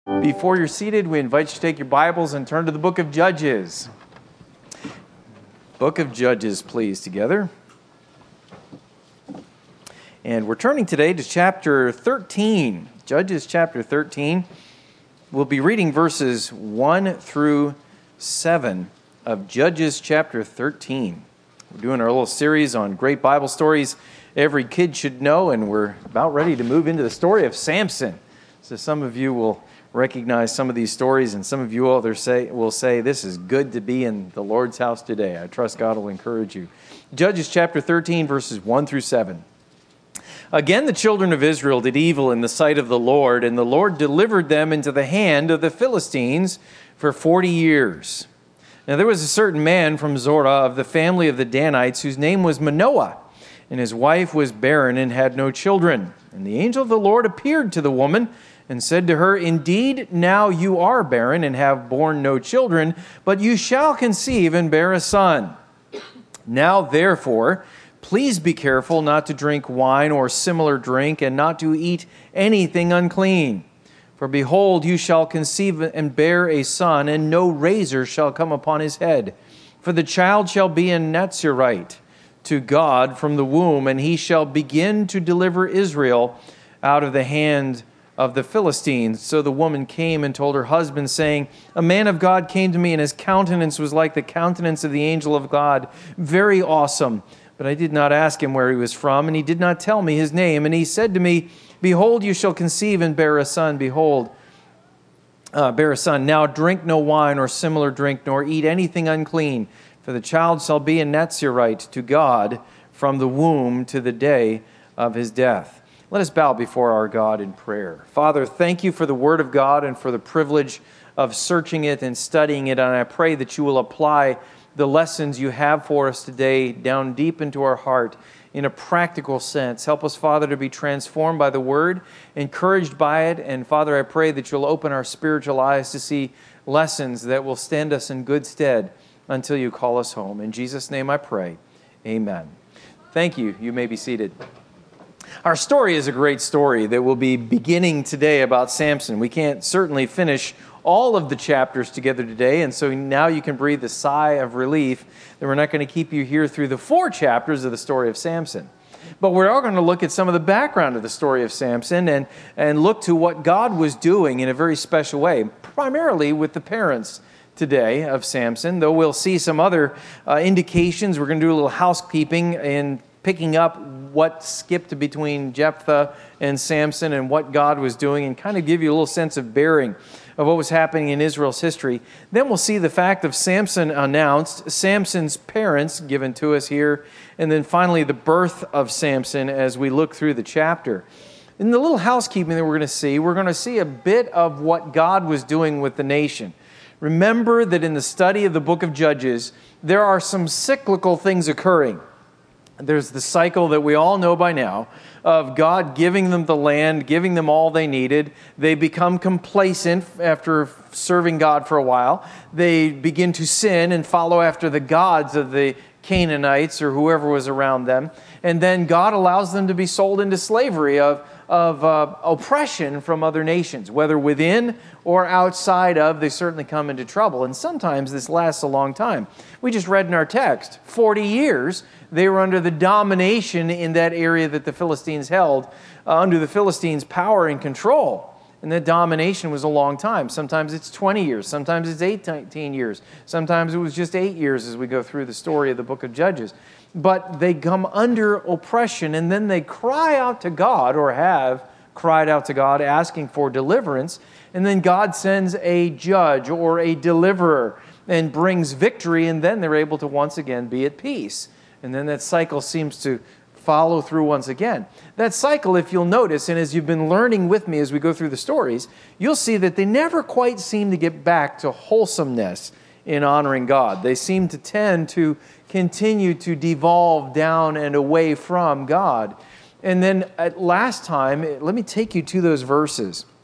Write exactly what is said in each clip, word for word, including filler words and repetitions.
Before you're seated, we invite you to take your Bibles and turn to the book of Judges. Book of Judges, please, together. And we're turning today to chapter thirteen. Judges chapter thirteen. We'll be reading verses one through seven of Judges chapter thirteen. We're doing our little series on great Bible stories every kid should know, and we're about ready to move into the story of Samson. So some of you will recognize some of these stories, and some of you others say, will say, this is good to be in the Lord's house today. I trust God will encourage you. Judges chapter thirteen, verses one through seven. Again, the children of Israel did evil in the sight of the Lord, and the Lord delivered them into the hand of the Philistines for forty years. Now there was a certain man from Zorah of the family of the Danites, whose name was Manoah, and his wife was barren and had no children. And the angel of the Lord appeared to the woman and said to her, Indeed, now you are barren and have borne no children, but you shall conceive and bear a son. Now, therefore, please be careful not to drink wine or similar drink, and not to eat anything unclean. For behold, you shall conceive and bear a son, and no razor shall come upon his head. For the child shall be a Nazirite to God from the womb, and he shall begin to deliver Israel out of the hand of the Philistines. So the woman came and told her husband, saying, A man of God came to me, and his countenance was like the countenance of the angel of God, very awesome. But I did not ask him where he was from, and he did not tell me his name. And he said to me, Behold, you shall conceive and bear a son. Behold, uh, bear a son. Now drink no wine or similar drink, nor eat anything unclean, for the child shall be a Nazirite to God from the womb to the day of his death. Let us bow before our God in prayer. Father, thank you for the Word of God and for the privilege of searching it and studying it. And I pray that you will apply the lessons you have for us today down deep into our heart in a practical sense. Help us, Father, to be transformed by the Word, encouraged by it. And Father, I pray that you'll open our spiritual eyes to see lessons that will stand us in good stead until you call us home. In Jesus' name I pray. Amen. Thank you. You may be seated. Our story is a great story that will be beginning today about Samson. We can't certainly finish all of the chapters together today, and so now you can breathe a sigh of relief that we're not going to keep you here through the four chapters of the story of Samson. But we're all going to look at some of the background of the story of Samson and, and look to what God was doing in a very special way, primarily with the parents today of Samson, though we'll see some other uh, indications. We're going to do a little housekeeping in picking up what skipped between Jephthah and Samson and what God was doing, and kind of give you a little sense of bearing of what was happening in Israel's history. Then we'll see the fact of Samson announced, Samson's parents given to us here, and then finally the birth of Samson as we look through the chapter. In the little housekeeping that we're going to see, we're going to see a bit of what God was doing with the nation. Remember that in the study of the book of Judges, there are some cyclical things occurring. There's the cycle that we all know by now of God giving them the land, giving them all they needed. They become complacent after serving God for a while. They begin to sin and follow after the gods of the Canaanites or whoever was around them. And then God allows them to be sold into slavery of, of uh, oppression from other nations, whether within or outside of. They certainly come into trouble. And sometimes this lasts a long time. We just read in our text, forty years, they were under the domination in that area that the Philistines held, uh, under the Philistines' power and control. And that domination was a long time. Sometimes it's twenty years. Sometimes it's eighteen years. Sometimes it was just eight years as we go through the story of the book of Judges. But they come under oppression, and then they cry out to God, or have cried out to God, asking for deliverance. And then God sends a judge or a deliverer and brings victory, and then they're able to once again be at peace. And then that cycle seems to follow through once again. That cycle, if you'll notice, and as you've been learning with me as we go through the stories, you'll see that they never quite seem to get back to wholesomeness in honoring God. They seem to tend to continue to devolve down and away from God. And then at last time, let me take you to those verses.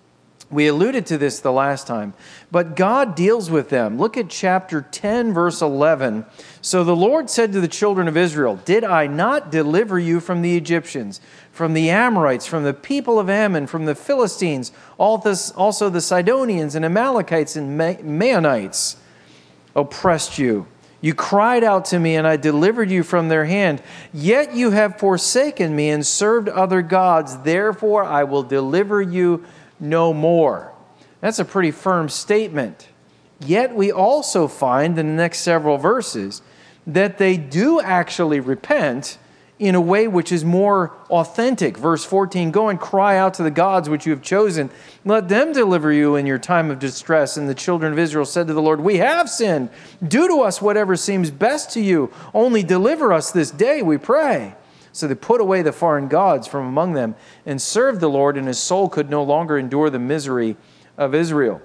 We alluded to this the last time, but God deals with them. Look at chapter ten, verse eleven. So the Lord said to the children of Israel, "Did I not deliver you from the Egyptians, from the Amorites, from the people of Ammon, from the Philistines, also the Sidonians and Amalekites and Maonites oppressed you? You cried out to me, and I delivered you from their hand. Yet you have forsaken me and served other gods. Therefore I will deliver you no more." That's a pretty firm statement. Yet we also find in the next several verses that they do actually repent in a way which is more authentic. Verse fourteen, "Go and cry out to the gods which you have chosen. Let them deliver you in your time of distress." And the children of Israel said to the Lord, "We have sinned. Do to us whatever seems best to you. Only deliver us this day, we pray." So they put away the foreign gods from among them and served the Lord, and his soul could no longer endure the misery of Israel.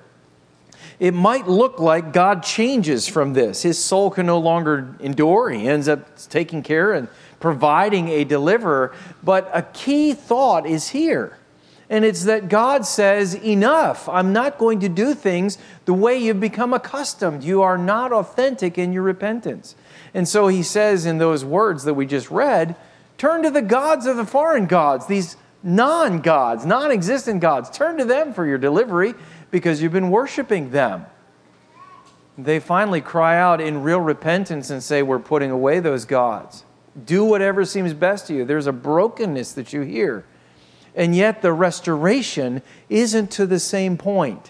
It might look like God changes from this. His soul can no longer endure. He ends up taking care and providing a deliverer. But a key thought is here. And it's that God says, enough. I'm not going to do things the way you've become accustomed. You are not authentic in your repentance. And so he says in those words that we just read, turn to the gods of the foreign gods, these non-gods, non-existent gods. Turn to them for your delivery because you've been worshiping them. They finally cry out in real repentance and say, we're putting away those gods. Do whatever seems best to you. There's a brokenness that you hear. And yet the restoration isn't to the same point.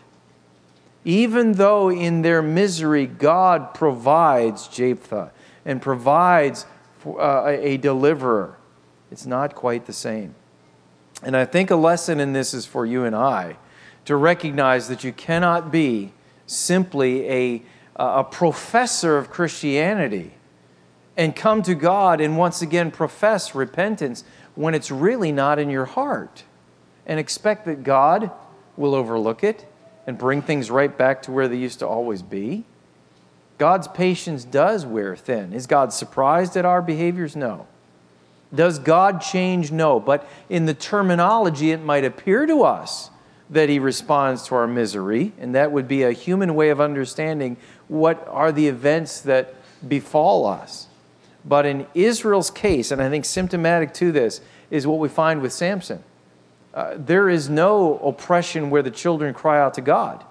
Even though in their misery God provides Jephthah and provides uh, a deliverer, it's not quite the same. And I think a lesson in this is for you and I to recognize that you cannot be simply a, a professor of Christianity and come to God and once again profess repentance when it's really not in your heart, and expect that God will overlook it and bring things right back to where they used to always be. God's patience does wear thin. Is God surprised at our behaviors? No. Does God change? No. But in the terminology, it might appear to us that he responds to our misery, and that would be a human way of understanding what are the events that befall us. But in Israel's case, and I think symptomatic to this, is what we find with Samson. Uh, there is no oppression where the children cry out to God.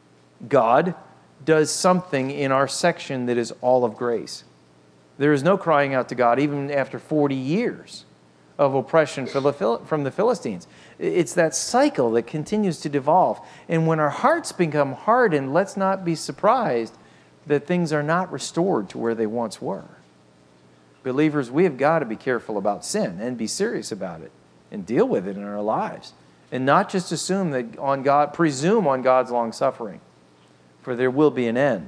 God does something in our section that is all of grace. There is no crying out to God even after forty years of oppression from the Philistines. It's that cycle that continues to devolve. And when our hearts become hardened, let's not be surprised that things are not restored to where they once were. Believers, we have got to be careful about sin and be serious about it and deal with it in our lives. And not just assume that on God, presume on God's long suffering, for there will be an end.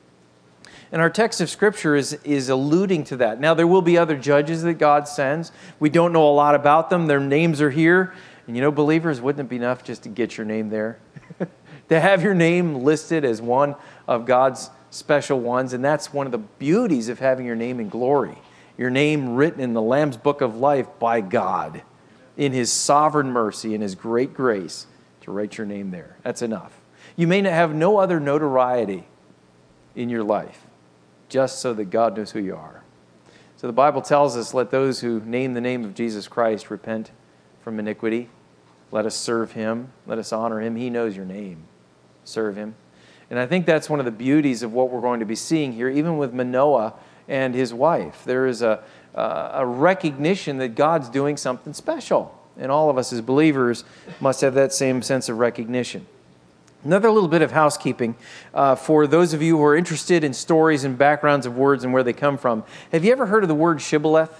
And our text of Scripture is, is alluding to that. Now, there will be other judges that God sends. We don't know a lot about them. Their names are here. And you know, believers, wouldn't it be enough just to get your name there? To have your name listed as one of God's special ones. And that's one of the beauties of having your name in glory. Your name written in the Lamb's Book of Life by God in his sovereign mercy and his great grace to write your name there. That's enough. You may have no other notoriety in your life, just so that God knows who you are. So the Bible tells us, let those who name the name of Jesus Christ repent from iniquity. Let us serve him. Let us honor him. He knows your name. Serve him. And I think that's one of the beauties of what we're going to be seeing here, even with Manoah and his wife. There is a, uh, a recognition that God's doing something special. And all of us as believers must have that same sense of recognition. Another little bit of housekeeping uh, for those of you who are interested in stories and backgrounds of words and where they come from. Have you ever heard of the word shibboleth?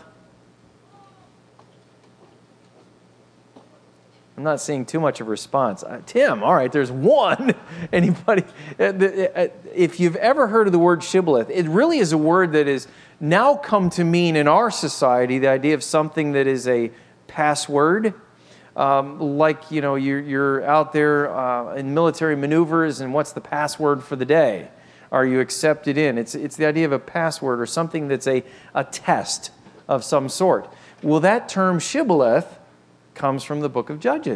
I'm not seeing too much of a response. Uh, Tim, all right, there's one. Anybody? Uh, the, uh, if you've ever heard of the word shibboleth, it really is a word that has now come to mean in our society the idea of something that is a password. Um, like, you know, you're, you're out there uh, in military maneuvers, and what's the password for the day? Are you accepted in? It's, it's the idea of a password or something that's a, a test of some sort. Well, that term shibboleth comes from the book of Judges.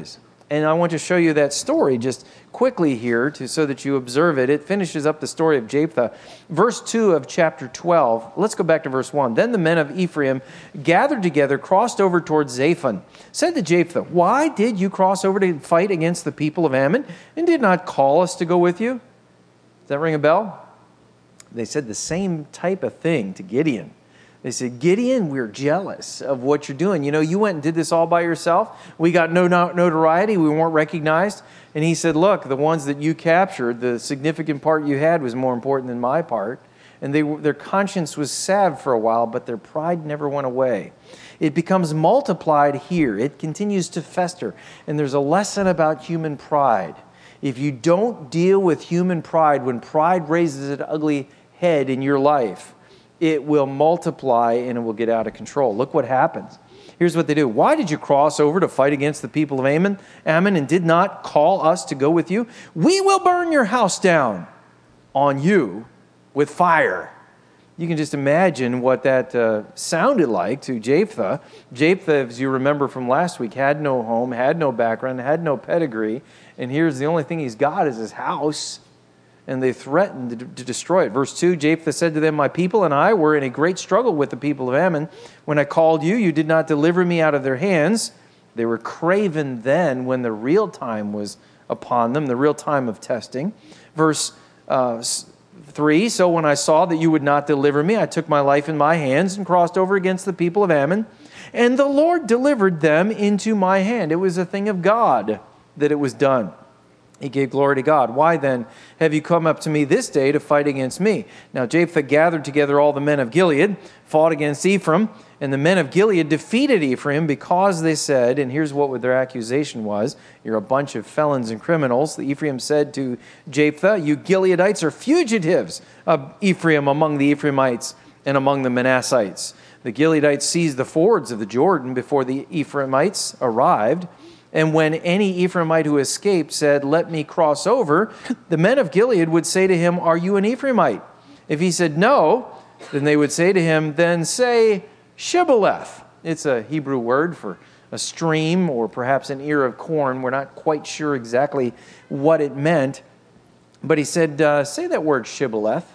And I want to show you that story just quickly here to, so that you observe it. It finishes up the story of Jephthah. Verse two of chapter twelve. Let's go back to verse one. Then the men of Ephraim gathered together, crossed over towards Zaphon, said to Jephthah, "Why did you cross over to fight against the people of Ammon and did not call us to go with you?" Does that ring a bell? They said the same type of thing to Gideon. They said, "Gideon, we're jealous of what you're doing. You know, you went and did this all by yourself. We got no notoriety. We weren't recognized." And he said, "Look, the ones that you captured, the significant part you had was more important than my part." And they, their conscience was salved for a while, but their pride never went away. It becomes multiplied here. It continues to fester. And there's a lesson about human pride. If you don't deal with human pride, when pride raises an ugly head in your life, it will multiply and it will get out of control. Look what happens. Here's what they do. "Why did you cross over to fight against the people of Ammon, Ammon and did not call us to go with you? We will burn your house down on you with fire." You can just imagine what that uh, sounded like to Jephthah. Jephthah, as you remember from last week, had no home, had no background, had no pedigree. And here's the only thing he's got is his house. And they threatened to, to destroy it. Verse two, Jephthah said to them, "My people and I were in a great struggle with the people of Ammon. When I called you, you did not deliver me out of their hands. They were craven then when the real time was upon them," the real time of testing. Verse uh, three, "So when I saw that you would not deliver me, I took my life in my hands and crossed over against the people of Ammon. And the Lord delivered them into my hand." It was a thing of God that it was done. He gave glory to God. "Why then have you come up to me this day to fight against me?" Now Jephthah gathered together all the men of Gilead, fought against Ephraim, and the men of Gilead defeated Ephraim because they said, and here's what their accusation was, "You're a bunch of felons and criminals." The Ephraim said to Jephthah, "You Gileadites are fugitives of Ephraim among the Ephraimites and among the Manassites." The Gileadites seized the fords of the Jordan before the Ephraimites arrived. And when any Ephraimite who escaped said, "Let me cross over," the men of Gilead would say to him, "Are you an Ephraimite?" If he said no, then they would say to him, "Then say Shibboleth." It's a Hebrew word for a stream or perhaps an ear of corn. We're not quite sure exactly what it meant. But he said, uh, say that word Shibboleth.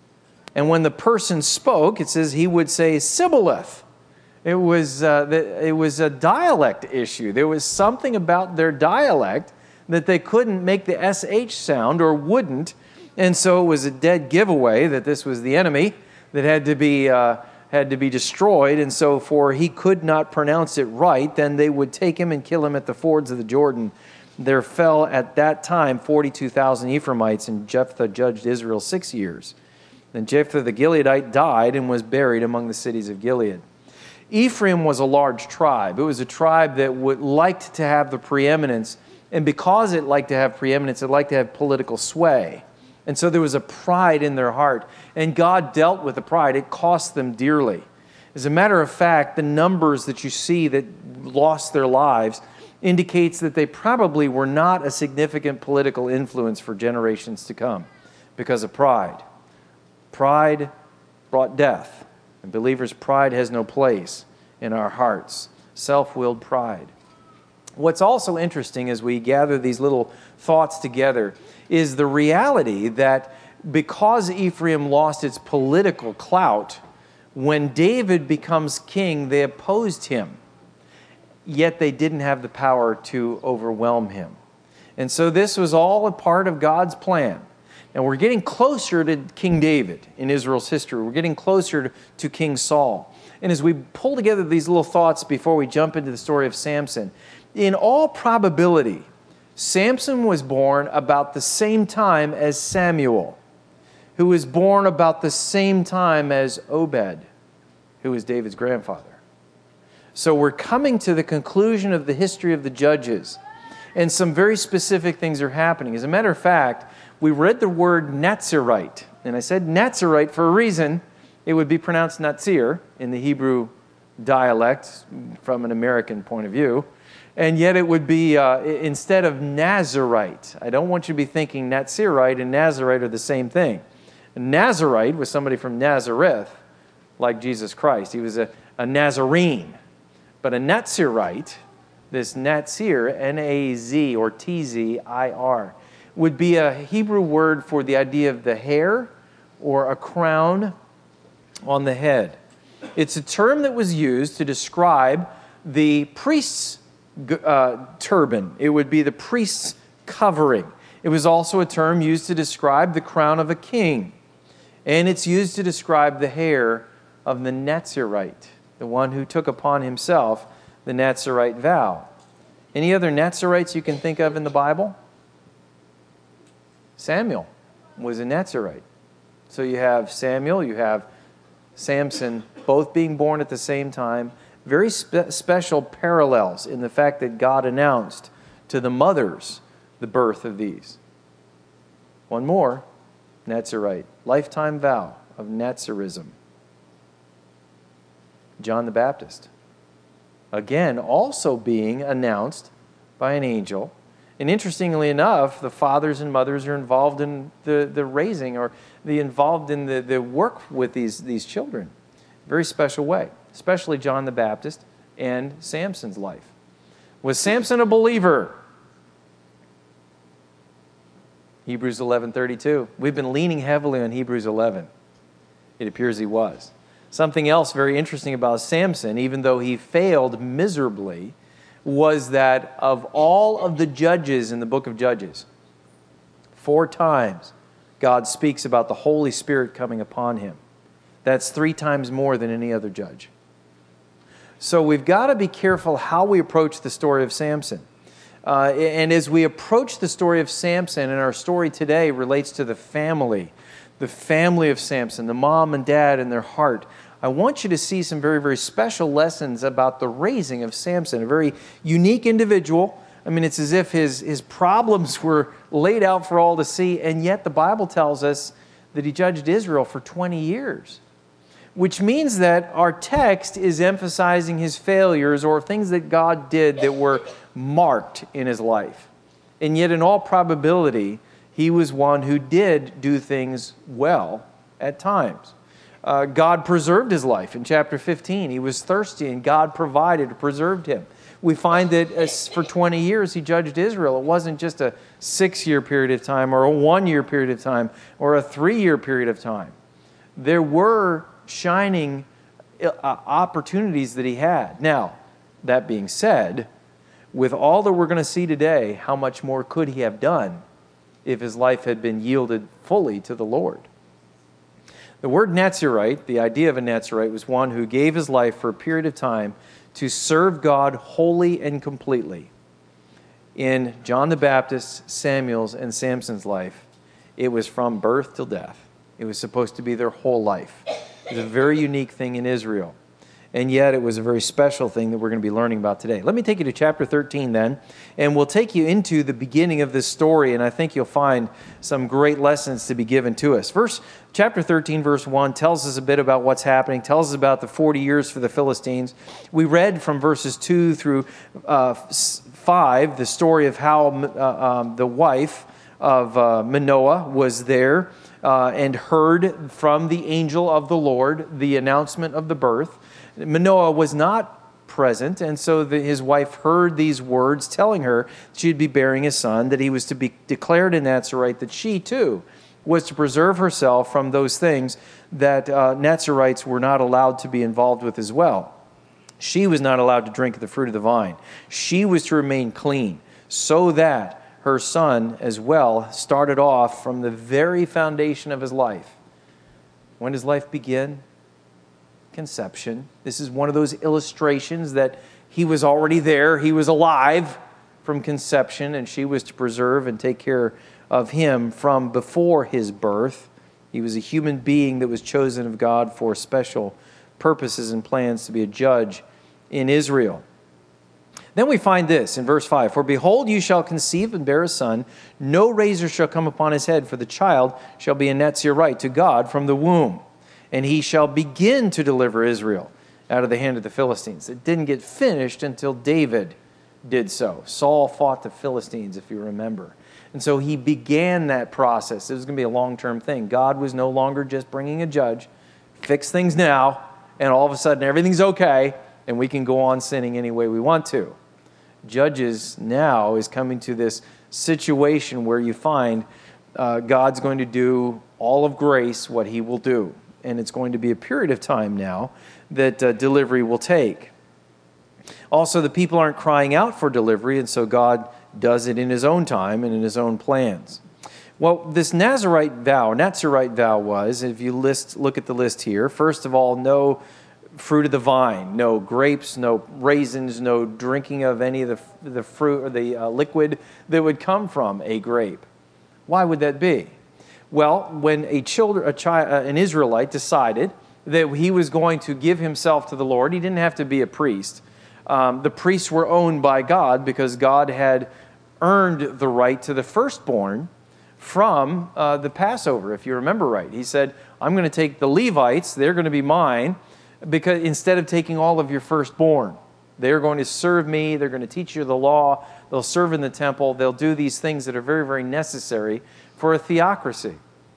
And when the person spoke, it says he would say Sibboleth. It was, uh, it was a dialect issue. There was something about their dialect that they couldn't make the S H sound or wouldn't. And so it was a dead giveaway that this was the enemy that had to be, uh, had to be destroyed. And so for he could not pronounce it right, then they would take him and kill him at the fords of the Jordan. There fell at that time forty-two thousand Ephraimites, and Jephthah judged Israel six years. Then Jephthah the Gileadite died and was buried among the cities of Gilead. Ephraim was a large tribe. It was a tribe that would liked to have the preeminence, and because it liked to have preeminence, it liked to have political sway. And so there was a pride in their heart, and God dealt with the pride. It cost them dearly. As a matter of fact, the numbers that you see that lost their lives indicates that they probably were not a significant political influence for generations to come because of pride. Pride brought death. And believers, pride has no place in our hearts. Self-willed pride. What's also interesting as we gather these little thoughts together is the reality that because Ephraim lost its political clout, when David becomes king, they opposed him. Yet they didn't have the power to overwhelm him. And so this was all a part of God's plan. And we're getting closer to King David in Israel's history. We're getting closer to King Saul. And as we pull together these little thoughts before we jump into the story of Samson, in all probability, Samson was born about the same time as Samuel, who was born about the same time as Obed, who was David's grandfather. So we're coming to the conclusion of the history of the judges, and some very specific things are happening. As a matter of fact, we read the word Nazirite, and I said Nazirite for a reason. It would be pronounced Nazir in the Hebrew dialect from an American point of view, and yet it would be, uh, instead of Nazirite. I don't want you to be thinking Nazirite and Nazirite are the same thing. A Nazirite was somebody from Nazareth, like Jesus Christ. He was a, a Nazarene. But a Nazirite This Nazir, N A Z or T Z I R, would be a Hebrew word for the idea of the hair or a crown on the head. It's a term that was used to describe the priest's uh, turban. It would be the priest's covering. It was also a term used to describe the crown of a king. And it's used to describe the hair of the Nazirite, the one who took upon himself the Nazirite vow. Any other Nazirites you can think of in the Bible? Samuel was a Nazirite. So you have Samuel, you have Samson, both being born at the same time. Very spe- special parallels in the fact that God announced to the mothers the birth of these. One more, Nazirite, lifetime vow of Nazirism. John the Baptist, again, also being announced by an angel. And interestingly enough, the fathers and mothers are involved in the, the raising or the involved in the, the work with these, these children. Very special way, especially John the Baptist and Samson's life. Was Samson a believer? Hebrews eleven thirty-two. We've been leaning heavily on Hebrews eleven. It appears he was. Something else very interesting about Samson, even though he failed miserably, was that of all of the judges in the book of Judges, four times God speaks about the Holy Spirit coming upon him. That's three times more than any other judge. So we've got to be careful how we approach the story of Samson. Uh, and as we approach the story of Samson, and our story today relates to the family, the family of Samson, the mom and dad and their heart, I want you to see some very, very special lessons about the raising of Samson, a very unique individual. I mean, it's as if his, his problems were laid out for all to see, and yet the Bible tells us that he judged Israel for twenty years, which means that our text is emphasizing his failures or things that God did that were marked in his life. And yet, in all probability, he was one who did do things well at times. Uh, God preserved his life. In chapter fifteen, he was thirsty and God provided, preserved him. We find that as for twenty years he judged Israel. It wasn't just a six-year period of time or a one-year period of time or a three-year period of time. There were shining uh, opportunities that he had. Now, that being said, with all that we're going to see today, how much more could he have done if his life had been yielded fully to the Lord? The word Nazirite, the idea of a Nazirite, was one who gave his life for a period of time to serve God wholly and completely. In John the Baptist, Samuel's, and Samson's life, it was from birth till death. It was supposed to be their whole life. It was a very unique thing in Israel. And yet it was a very special thing that we're going to be learning about today. Let me take you to chapter thirteen then, and we'll take you into the beginning of this story, and I think you'll find some great lessons to be given to us. Verse, chapter thirteen, verse one, tells us a bit about what's happening, tells us about the forty years for the Philistines. We read from verses two through uh, five the story of how uh, um, the wife of uh, Manoah was there uh, and heard from the angel of the Lord the announcement of the birth. Manoah was not present, and so the, his wife heard these words telling her she'd be bearing a son, that he was to be declared a Nazirite, that she too was to preserve herself from those things that uh, Nazirites were not allowed to be involved with as well. She was not allowed to drink the fruit of the vine. She was to remain clean so that her son as well started off from the very foundation of his life. When does life begin? Conception. This is one of those illustrations that he was already there. He was alive from conception, and she was to preserve and take care of him from before his birth. He was a human being that was chosen of God for special purposes and plans to be a judge in Israel. Then we find this in verse five. For behold, you shall conceive and bear a son. No razor shall come upon his head, for the child shall be a Nazirite to God from the womb. And he shall begin to deliver Israel out of the hand of the Philistines. It didn't get finished until David did so. Saul fought the Philistines, if you remember. And so he began that process. It was going to be a long-term thing. God was no longer just bringing a judge, fix things now, and all of a sudden everything's okay, and we can go on sinning any way we want to. Judges now is coming to this situation where you find uh, God's going to do all of grace what he will do. And it's going to be a period of time now that uh, delivery will take. Also, the people aren't crying out for delivery, and so God does it in his own time and in his own plans. Well, this Nazarite vow, Nazarite vow was, if you list, look at the list here, first of all, no fruit of the vine, no grapes, no raisins, no drinking of any of the, the fruit or the uh, liquid that would come from a grape. Why would that be? Well, when a children, a child, uh, an Israelite decided that he was going to give himself to the Lord, he didn't have to be a priest. Um, the priests were owned by God because God had earned the right to the firstborn from uh, the Passover, if you remember right. He said, I'm going to take the Levites, they're going to be mine, because instead of taking all of your firstborn, they're going to serve me, they're going to teach you the law, they'll serve in the temple, they'll do these things that are very, very necessary for a theocracy.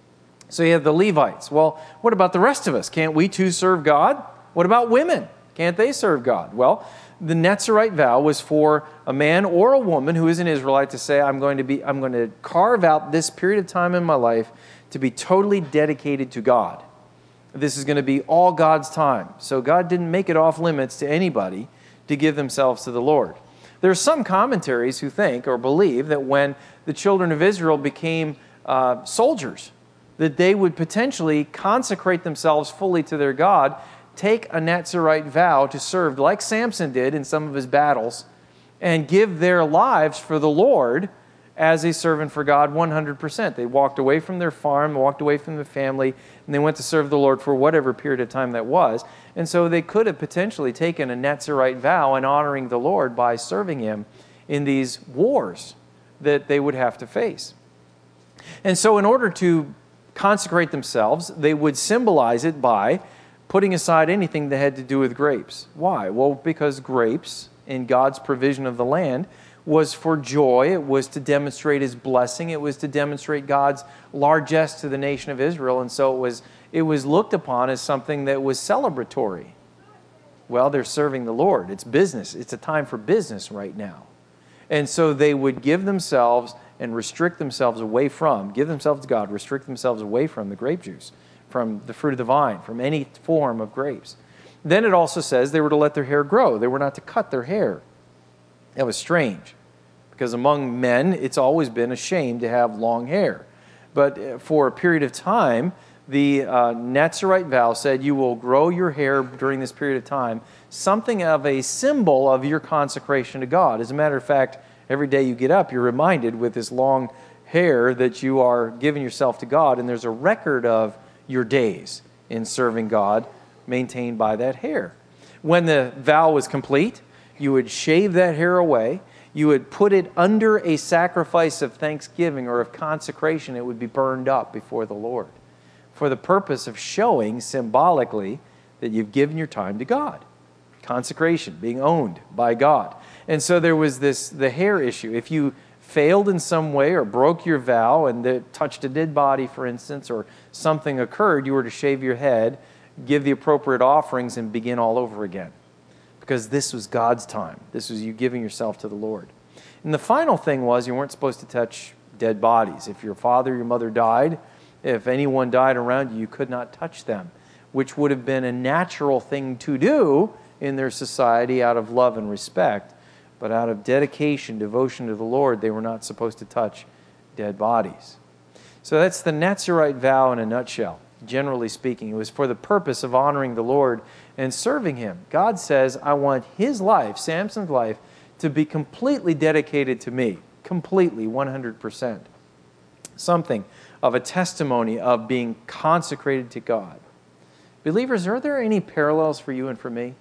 So you have the Levites. Well, what about the rest of us? Can't we too serve God? What about women? Can't they serve God? Well, the Nazarite vow was for a man or a woman who is an Israelite to say, I'm going to be, I'm going to carve out this period of time in my life to be totally dedicated to God. This is going to be all God's time. So God didn't make it off limits to anybody to give themselves to the Lord. There are some commentaries who think or believe that when the children of Israel became uh, soldiers, that they would potentially consecrate themselves fully to their God, take a Nazarite vow to serve, like Samson did in some of his battles, and give their lives for the Lord as a servant for God one hundred percent. They walked away from their farm, walked away from the family, and they went to serve the Lord for whatever period of time that was. And so they could have potentially taken a Nazarite vow and honoring the Lord by serving him in these wars that they would have to face. And so in order to consecrate themselves, they would symbolize it by putting aside anything that had to do with grapes. Why? Well, because grapes, in God's provision of the land, was for joy. It was to demonstrate his blessing. It was to demonstrate God's largesse to the nation of Israel. And so it was, it was looked upon as something that was celebratory. Well, they're serving the Lord. It's business. It's a time for business right now. And so they would give themselves and restrict themselves away from, give themselves to God, restrict themselves away from the grape juice, from the fruit of the vine, from any form of grapes. Then it also says they were to let their hair grow. They were not to cut their hair. That was strange, because among men, it's always been a shame to have long hair. But for a period of time, the uh, Nazarite vow said you will grow your hair during this period of time, something of a symbol of your consecration to God. As a matter of fact, every day you get up, you're reminded with this long hair that you are giving yourself to God, and there's a record of your days in serving God maintained by that hair. When the vow was complete, you would shave that hair away. You would put it under a sacrifice of thanksgiving or of consecration. It would be burned up before the Lord for the purpose of showing symbolically that you've given your time to God. Consecration, being owned by God. And so there was this, the hair issue. If you failed in some way or broke your vow and it touched a dead body, for instance, or something occurred, you were to shave your head, give the appropriate offerings, and begin all over again. Because this was God's time. This was you giving yourself to the Lord. And the final thing was you weren't supposed to touch dead bodies. If your father or your mother died, if anyone died around you, you could not touch them, which would have been a natural thing to do in their society out of love and respect. But out of dedication, devotion to the Lord, they were not supposed to touch dead bodies. So that's the Nazarite vow in a nutshell, generally speaking. It was for the purpose of honoring the Lord and serving him. God says, I want his life, Samson's life, to be completely dedicated to me, completely, one hundred percent. Something of a testimony of being consecrated to God. Believers, are there any parallels for you and for me?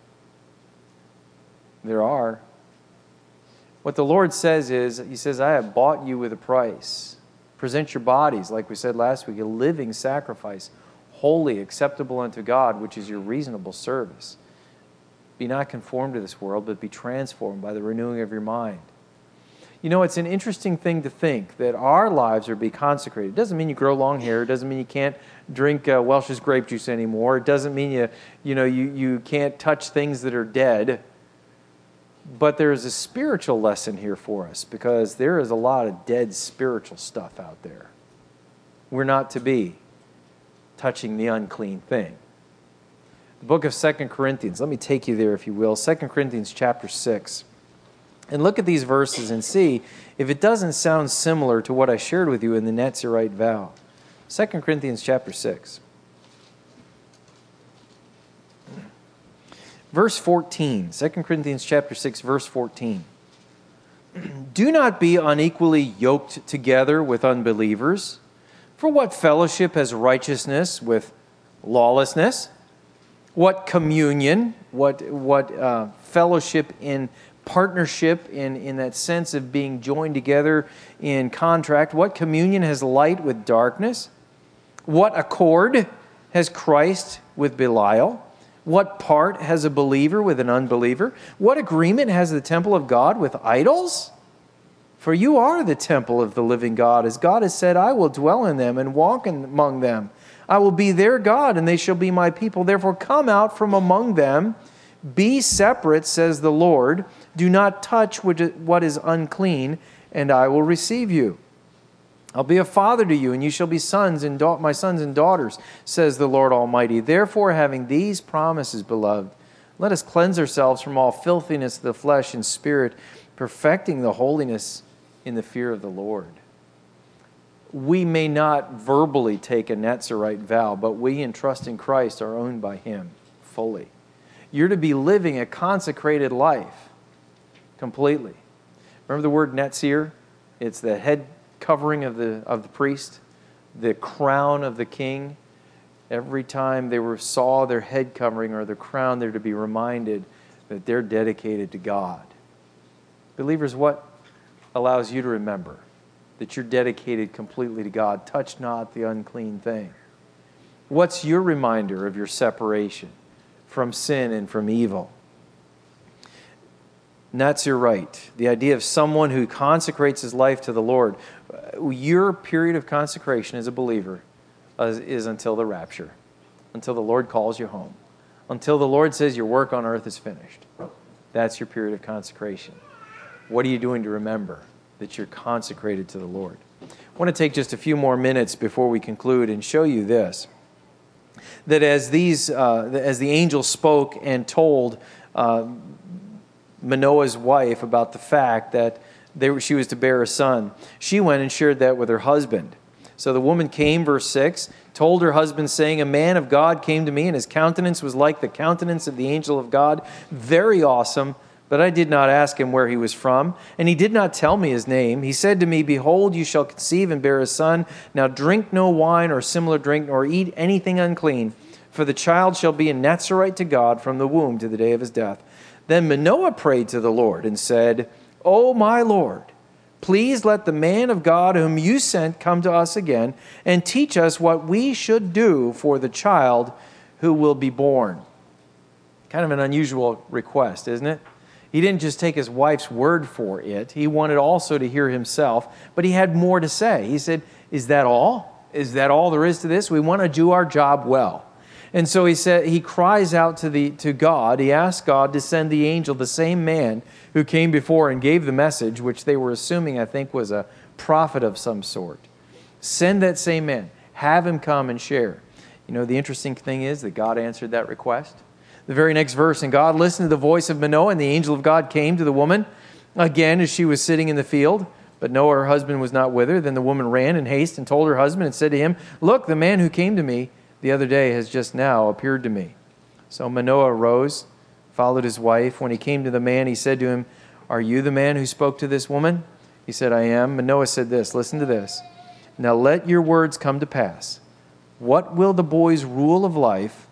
There are. What the Lord says is, he says, I have bought you with a price. Present your bodies, like we said last week, a living sacrifice, holy, acceptable unto God, which is your reasonable service. Be not conformed to this world, but be transformed by the renewing of your mind. You know, it's an interesting thing to think that our lives are to be consecrated. It doesn't mean you grow long hair. It doesn't mean you can't drink uh, Welch's grape juice anymore. It doesn't mean you, you know, you, you can't touch things that are dead. But there is a spiritual lesson here for us, because there is a lot of dead spiritual stuff out there. We're not to be touching the unclean thing. The book of Second Corinthians, let me take you there if you will. Second Corinthians chapter six. And look at these verses and see if it doesn't sound similar to what I shared with you in the Nazirite vow. Second Corinthians chapter six. Verse fourteen. Second Corinthians chapter six, verse fourteen. Do not be unequally yoked together with unbelievers. For what fellowship has righteousness with lawlessness? What communion, what, what uh, fellowship in partnership, in, in that sense of being joined together in contract? What communion has light with darkness? What accord has Christ with Belial? What part has a believer with an unbeliever? What agreement has the temple of God with idols? For you are the temple of the living God. As God has said, I will dwell in them and walk in, among them. I will be their God, and they shall be my people. Therefore come out from among them. Be separate, says the Lord. Do not touch what is unclean, and I will receive you. I'll be a father to you, and you shall be sons and da- my sons and daughters, says the Lord Almighty. Therefore, having these promises, beloved, let us cleanse ourselves from all filthiness of the flesh and spirit, perfecting the holiness in the fear of the Lord. We may not verbally take a Nazirite vow, but we in trust in Christ are owned by Him fully. You're to be living a consecrated life completely. Remember the word Nazir? It's the head covering of the of the priest, the crown of the king. Every time they were saw their head covering or their crown, they're to be reminded that they're dedicated to God. Believers, what allows you to remember that you're dedicated completely to God? Touch not the unclean thing. What's your reminder of your separation from sin and from evil? Nazirite, the idea of someone who consecrates his life to the Lord. Your period of consecration as a believer is until the rapture, until the Lord calls you home, until the Lord says your work on earth is finished. That's your period of consecration. What are you doing to remember that you're consecrated to the Lord? I want to take just a few more minutes before we conclude and show you this. That as these, uh, as the angel spoke and told uh, Manoah's wife about the fact that they were, she was to bear a son, she went and shared that with her husband. So the woman came, verse six, told her husband, saying, a man of God came to me, and his countenance was like the countenance of the angel of God, very awesome. But I did not ask him where he was from, and he did not tell me his name. He said to me, behold, you shall conceive and bear a son. Now drink no wine or similar drink, nor eat anything unclean, for the child shall be a Nazirite to God from the womb to the day of his death. Then Manoah prayed to the Lord and said, O my Lord, please let the man of God whom you sent come to us again and teach us what we should do for the child who will be born. Kind of an unusual request, isn't it? He didn't just take his wife's word for it. He wanted also to hear himself, but he had more to say. He said, is that all? Is that all there is to this? We want to do our job well. And so he said, he cries out to the to God. He asked God to send the angel, the same man who came before and gave the message, which they were assuming, I think, was a prophet of some sort. Send that same man. Have him come and share. You know, the interesting thing is that God answered that request. The very next verse, and God listened to the voice of Manoah, and the angel of God came to the woman again as she was sitting in the field. But Noah, her husband, was not with her. Then the woman ran in haste and told her husband and said to him, look, the man who came to me the other day has just now appeared to me. So Manoah arose, followed his wife. When he came to the man, he said to him, are you the man who spoke to this woman? He said, I am. Manoah said this, listen to this. Now let your words come to pass. What will the boy's rule of life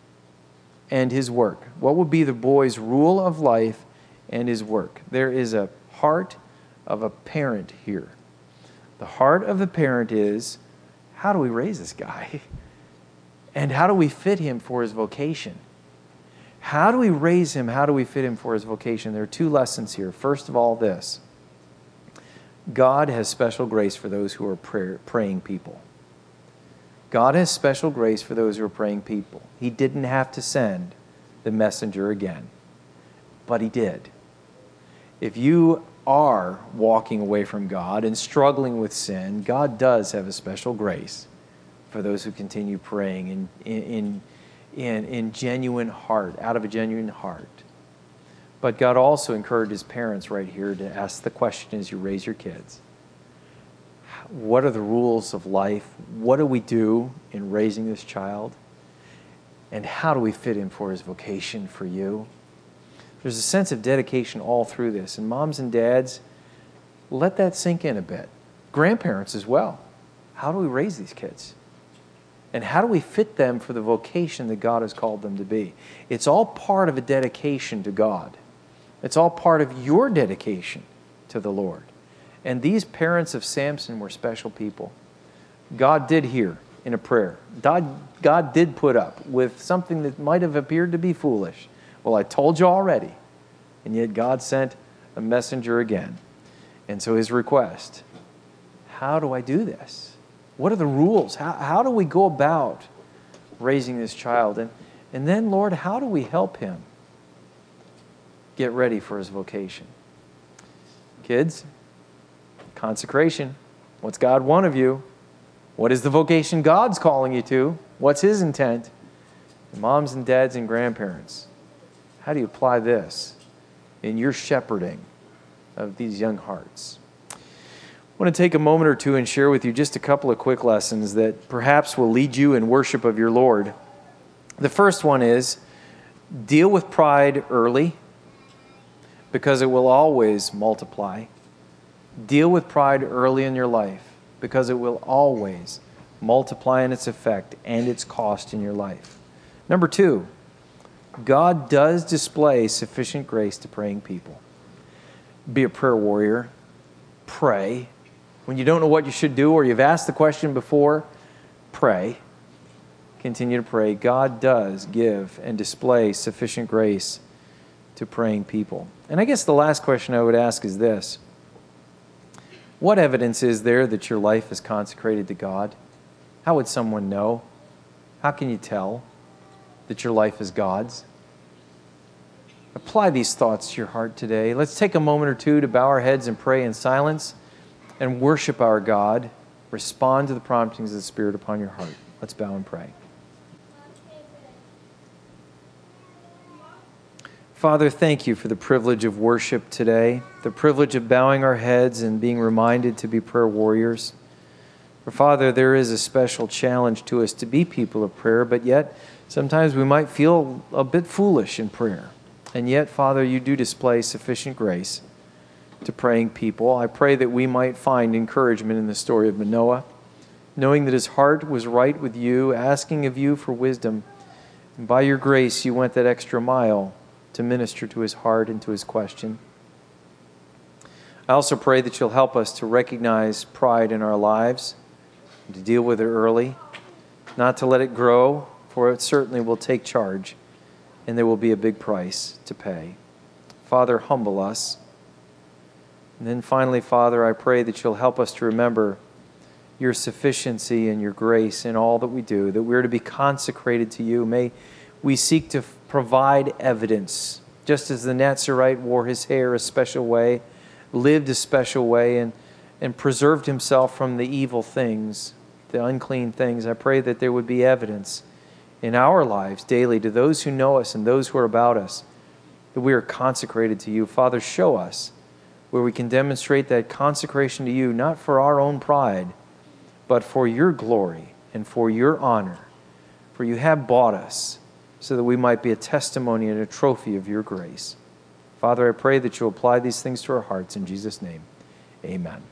and his work? What will be the boy's rule of life and his work? There is a heart of a parent here. The heart of the parent is, how do we raise this guy? And how do we fit him for his vocation? How do we raise him? How do we fit him for his vocation? There are two lessons here. First of all, this. God has special grace for those who are prayer, praying people. God has special grace for those who are praying people. He didn't have to send the messenger again, but he did. If you are walking away from God and struggling with sin, God does have a special grace for those who continue praying in, in, in, in genuine heart, out of a genuine heart. But God also encourages parents right here to ask the question as you raise your kids. What are the rules of life? What do we do in raising this child? And how do we fit him for his vocation for you? There's a sense of dedication all through this. And moms and dads, let that sink in a bit. Grandparents as well. How do we raise these kids? And how do we fit them for the vocation that God has called them to be? It's all part of a dedication to God. It's all part of your dedication to the Lord. And these parents of Samson were special people. God did hear in a prayer. God, God did put up with something that might have appeared to be foolish. Well, I told you already. And yet God sent a messenger again. And so his request, how do I do this? What are the rules? How, how do we go about raising this child? And, and then, Lord, how do we help him get ready for his vocation? Kids, consecration. What's God want of you? What is the vocation God's calling you to? What's his intent? And moms and dads and grandparents, how do you apply this in your shepherding of these young hearts? I want to take a moment or two and share with you just a couple of quick lessons that perhaps will lead you in worship of your Lord. The first one is deal with pride early because it will always multiply. Deal with pride early in your life because it will always multiply in its effect and its cost in your life. Number two, God does display sufficient grace to praying people. Be a prayer warrior. Pray. When you don't know what you should do or you've asked the question before, pray. Continue to pray. God does give and display sufficient grace to praying people. And I guess the last question I would ask is this. What evidence is there that your life is consecrated to God? How would someone know? How can you tell that your life is God's? Apply these thoughts to your heart today. Let's take a moment or two to bow our heads and pray in silence and worship our God. Respond to the promptings of the Spirit upon your heart. Let's bow and pray. Father, thank you for the privilege of worship today, the privilege of bowing our heads and being reminded to be prayer warriors. For Father, there is a special challenge to us to be people of prayer, but yet sometimes we might feel a bit foolish in prayer. And yet, Father, you do display sufficient grace to praying people. I pray that we might find encouragement in the story of Manoah, knowing that his heart was right with you, asking of you for wisdom. And by your grace, you went that extra mile to minister to his heart and to his question. I also pray that you'll help us to recognize pride in our lives, and to deal with it early, not to let it grow, for it certainly will take charge, and there will be a big price to pay. Father, humble us. And then finally, Father, I pray that you'll help us to remember your sufficiency and your grace in all that we do, that we're to be consecrated to you. May we seek to provide evidence, just as the Nazarite wore his hair a special way, lived a special way, and, and preserved himself from the evil things, the unclean things. I pray that there would be evidence in our lives daily to those who know us and those who are about us, that we are consecrated to you. Father, show us where we can demonstrate that consecration to you, not for our own pride, but for your glory and for your honor. For you have bought us so that we might be a testimony and a trophy of your grace. Father, I pray that you'll apply these things to our hearts. In Jesus' name, amen.